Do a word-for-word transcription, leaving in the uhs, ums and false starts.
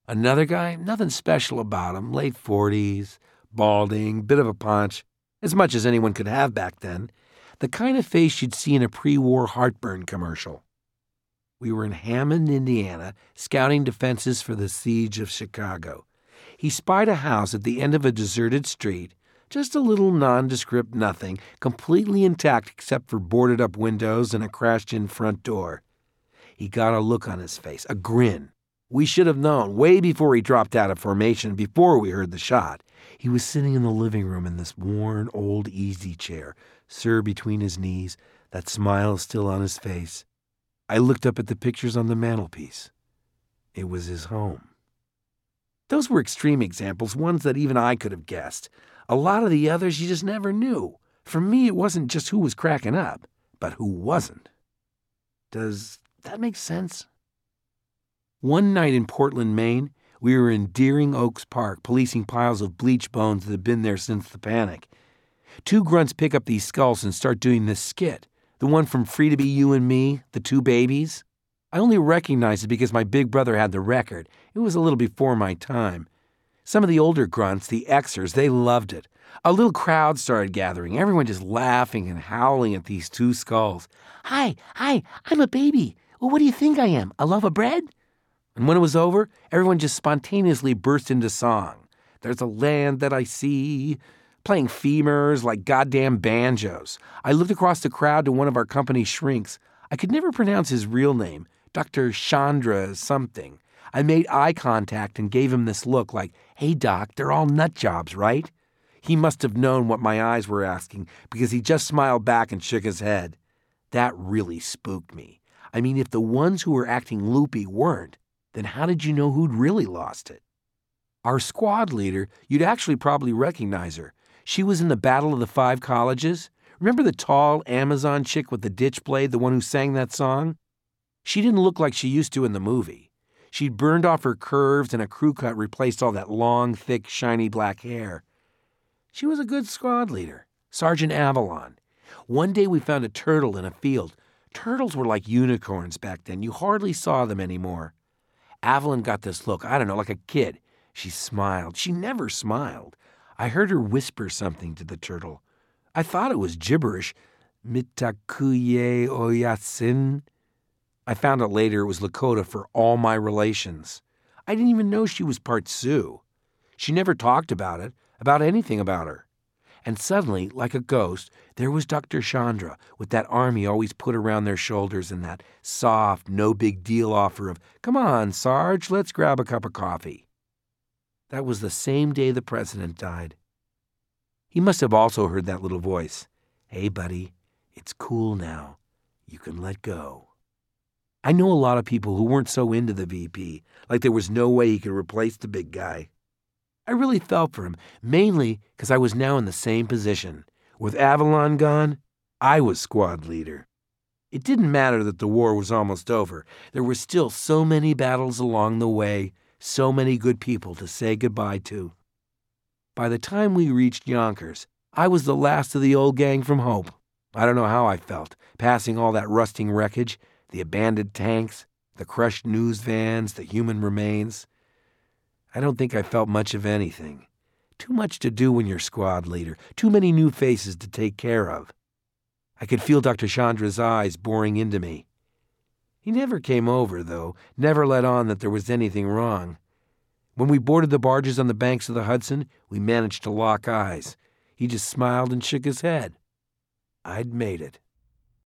Another guy, nothing special about him, late forties, balding, bit of a paunch, as much as anyone could have back then, the kind of face you'd see in a pre-war heartburn commercial. We were in Hammond, Indiana, scouting defenses for the siege of Chicago. He spied a house at the end of a deserted street, just a little nondescript nothing, completely intact except for boarded-up windows and a crashed-in front door. He got a look on his face, a grin. We should have known way before he dropped out of formation, before we heard the shot. He was sitting in the living room in this worn, old easy chair, Sir between his knees, that smile still on his face. I looked up at the pictures on the mantelpiece. It was his home. Those were extreme examples, ones that even I could have guessed. A lot of the others you just never knew. For me, it wasn't just who was cracking up, but who wasn't. Does that make sense? One night in Portland, Maine, we were in Deering Oaks Park, policing piles of bleach bones that had been there since the panic. Two grunts pick up these skulls and start doing this skit, the one from Free to Be You and Me, the two babies. I only recognized it because my big brother had the record. It was a little before my time. Some of the older grunts, the Xers, they loved it. A little crowd started gathering, everyone just laughing and howling at these two skulls. Hi, hi, I'm a baby. Well, what do you think I am, a loaf of bread? And when it was over, everyone just spontaneously burst into song. There's a land that I see, playing femurs like goddamn banjos. I looked across the crowd to one of our company shrinks. I could never pronounce his real name, Doctor Chandra something. I made eye contact and gave him this look like, hey doc, they're all nut jobs, right? He must have known what my eyes were asking because he just smiled back and shook his head. That really spooked me. I mean, if the ones who were acting loopy weren't, then how did you know who'd really lost it? Our squad leader, you'd actually probably recognize her. She was in the Battle of the Five Colleges. Remember the tall Amazon chick with the ditch blade, the one who sang that song? She didn't look like she used to in the movie. She'd burned off her curves and a crew cut replaced all that long, thick, shiny black hair. She was a good squad leader, Sergeant Avalon. One day we found a turtle in a field. Turtles were like unicorns back then. You hardly saw them anymore. Avalon got this look, I don't know, like a kid. She smiled. She never smiled. I heard her whisper something to the turtle. I thought it was gibberish. Mitakuye oyasin. I found out later it was Lakota for all my relations. I didn't even know she was part Sioux. She never talked about it, about anything about her. And suddenly, like a ghost, there was Doctor Chandra with that arm he always put around their shoulders and that soft, no-big-deal offer of, come on, Sarge, let's grab a cup of coffee. That was the same day the president died. He must have also heard that little voice. Hey, buddy, it's cool now. You can let go. I know a lot of people who weren't so into the V P, like there was no way he could replace the big guy. I really felt for him, mainly because I was now in the same position. With Avalon gone, I was squad leader. It didn't matter that the war was almost over. There were still so many battles along the way, so many good people to say goodbye to. By the time we reached Yonkers, I was the last of the old gang from Hope. I don't know how I felt, passing all that rusting wreckage, the abandoned tanks, the crushed news vans, the human remains. I don't think I felt much of anything. Too much to do when you're squad leader, too many new faces to take care of. I could feel Doctor Chandra's eyes boring into me. He never came over, though, never let on that there was anything wrong. When we boarded the barges on the banks of the Hudson, we managed to lock eyes. He just smiled and shook his head. I'd made it.